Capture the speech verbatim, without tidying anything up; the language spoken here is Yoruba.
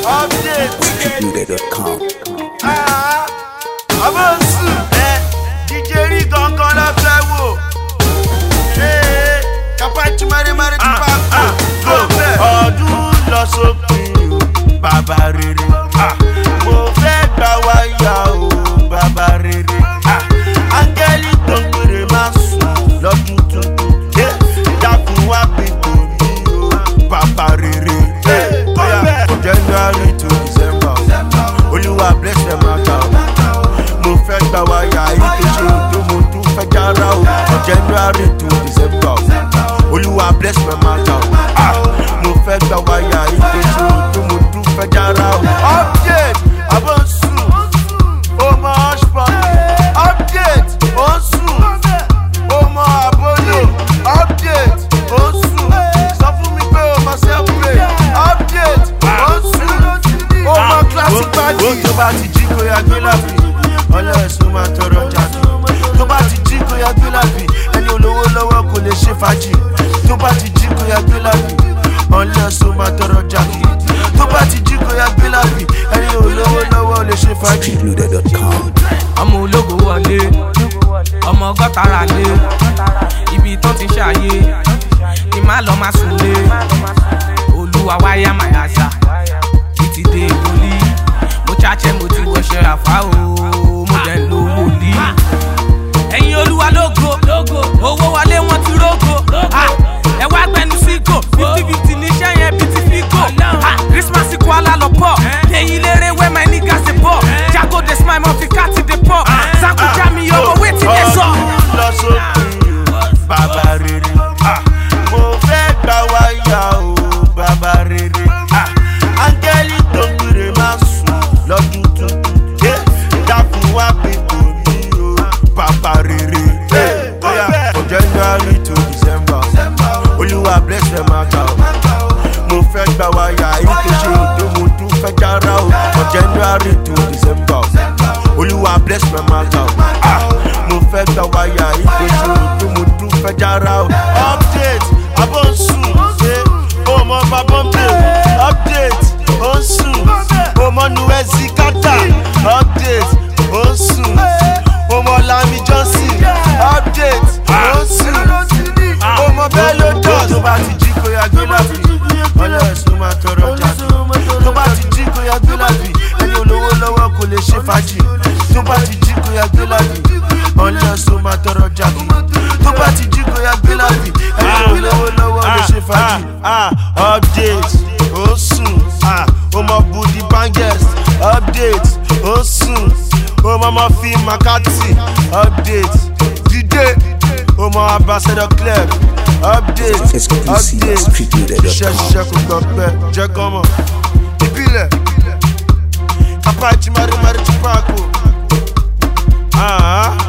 update street loader dot com. Ah, Abonsu, eh, D J rí gangan la fẹ́ wò. Eh, Kapachi mari mari ti pa kò. Ọdún lọ sópin o, bàbá rere. Mo fẹ́ gbà wáyà o, bàbá rere. Áńgẹ́lì tó ń gbèrè máa sùn lọ́dún tuntun. Dákun wá pé kò ní o, bàbá rere. January to December, Olúwa bless them out. Mo fẹ́ gbà wáyà ìpèsè tó mo tún fẹ́ jára o. January to December, Olúwa bless them out. Mo fẹ́ gbà wáyà ìpèsè tó mo tún fẹ́ jára o. Update Abonsu, ọmọ Hushpuppi. Update Onsu, ọmọ Apollo. Update Onsu, sọ fún mi pé ọmọ Selfplay. Update classic body. Tó bá ti jí kó ya gbé lábì, ọlọ́ọ̀sùn máa tọrọ jáde. Tó bá ti jí kó ya gbé lábì, ẹni olówó lọ́wọ́ kò lè ṣe fàájì. Tó bá ti jí kó ya gbé lábì, ọlọ́ọ̀sùn máa tọrọ jáde. Tó bá ti jí kó ya gbé lábì, ẹni olówó lọ́wọ́ lè ṣe fàájì. street loader dot com. Ọmọ ológo wọlé, ọmọ gọ́tara lé, ibi tó ti ṣàyè, kí má lọ má sùn lé. Olúwa wáyà màyàsà. Ti dé wòlí, mo ṣàṣẹ mo ti wọṣẹ àfá o, mo dẹ̀ ń lo wòlí. Ẹ̀yin Olúwa lógo, owó wọlé wọn ti rógo. Ẹ wá gbẹnu sígò, fifty fifty níṣẹ́ yẹn bí ti fígò. Christmas Kuala Lumpur, èyí lérè wẹ́ my niggas dey bọ̀. Jago dey smile, mo fi káàtì dey pọ̀. Zanku Jami ọmọ wetin dey sọ. Lọ sókè o, bàbá rere. Mo fẹ́ gbà wáyà o, bàbá rere. Áńgẹ́lì tó ń gbèrè máa sùn lọ́dún tuntun. Dákun wá pé kò ní o, bàbá rere. From January to December, Olúwa bless them out. Mo fẹ́ gbà wáyà ìpèsè tó mo tún fẹ́ jára o. From January to December, Olúwa bless them out. Mo fẹ́ gbà wáyà ìpèsè tó mo tún fẹ́ jára o. Update Abonsu, ọmọ bàbá ń bèrè. Update Onsu, ọmọ Nuwezi Kata. Update Onsu, ọmọ Lami Johnson. Update Onsu, ọmọ Bello Dust. Tó bá ti jí kó ya gbé lábì, ọlọ́ọ̀sùn máa tọrọ jáde. Tó bá ti jí kó ya gbé lábì, ẹni olówó lọ́wọ́ kò lè ṣe fàájì. Tó bá ti jí kó ya gbé lábì, ọlọ́ọ̀sùn máa tọrọ jáde. Tó bá ti jí kó ya gbé lábì, ẹni olówó lọ́wọ́ lè ṣe fàájì. Update Onsu, ọmọ Budi Bangers. Update Onsu, ọmọ Murphy Makati. Update Dide, ọmọ Ambassador Club. Update Exclusive at street loader dot com. Iṣẹ́ ṣiṣẹ́ kò gbọ́ pẹ́, jẹ́ gọ́mọ̀. Ìbílẹ̀ Kapachi mari mari ti pa kò.